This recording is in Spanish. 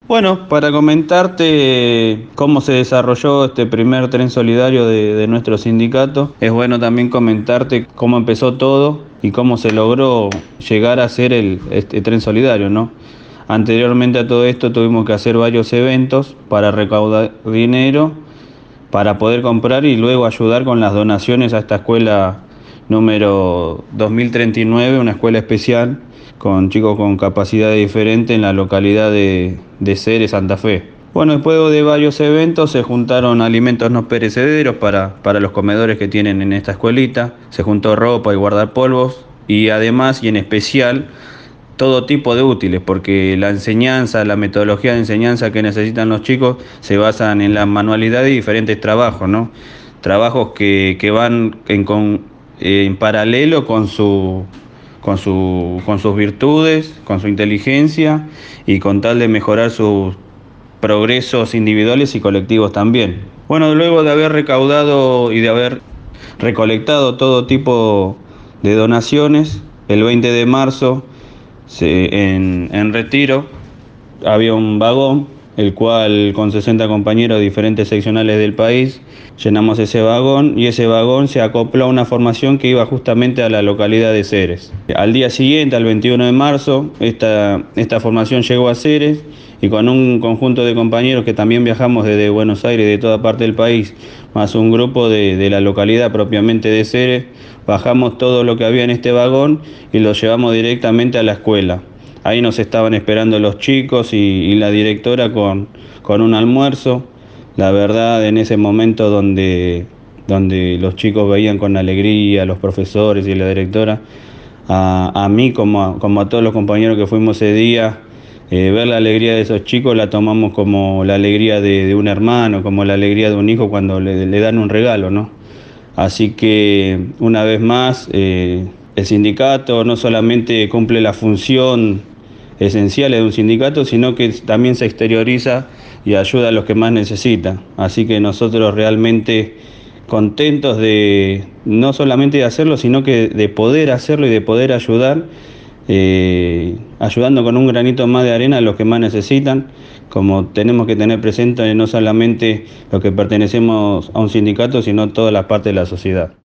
Bueno, para comentarte cómo se desarrolló este primer tren solidario de nuestro sindicato, es bueno también comentarte cómo empezó todo y cómo se logró llegar a ser este tren solidario, ¿no? Anteriormente a todo esto tuvimos que hacer varios eventos para recaudar dinero, para poder comprar y luego ayudar con las donaciones a esta escuela número 2039, una escuela especial con chicos con capacidades diferentes en la localidad de Ceres, Santa Fe. Bueno, después de varios eventos se juntaron alimentos no perecederos para los comedores que tienen en esta escuelita, se juntó ropa y guardapolvos y además y en especial todo tipo de útiles, porque la enseñanza, la metodología de enseñanza que necesitan los chicos se basan en la manualidad y diferentes trabajos, ¿no? Trabajos que van en paralelo con sus virtudes, con su inteligencia y con tal de mejorar sus progresos individuales y colectivos también. Bueno, luego de haber recaudado y de haber recolectado todo tipo de donaciones, el 20 de marzo en Retiro había un vagón, el cual con 60 compañeros de diferentes seccionales del país llenamos ese vagón y ese vagón se acopló a una formación que iba justamente a la localidad de Ceres. Al día siguiente, al 21 de marzo, esta formación llegó a Ceres y con un conjunto de compañeros que también viajamos desde Buenos Aires y de toda parte del país, más un grupo de la localidad propiamente de Ceres, bajamos todo lo que había en este vagón y lo llevamos directamente a la escuela. Ahí nos estaban esperando los chicos y la directora con un almuerzo. La verdad, en ese momento donde los chicos veían con alegría, los profesores y la directora, a mí como a todos los compañeros que fuimos ese día, ver la alegría de esos chicos la tomamos como la alegría de un hermano, como la alegría de un hijo cuando le dan un regalo, ¿no? Así que una vez más, el sindicato no solamente cumple la función esencial de un sindicato, sino que también se exterioriza y ayuda a los que más necesitan. Así que nosotros realmente contentos de no solamente de hacerlo, sino que de poder hacerlo y de poder ayudar, ayudando con un granito más de arena a los que más necesitan, como tenemos que tener presente no solamente los que pertenecemos a un sindicato, sino todas las partes de la sociedad.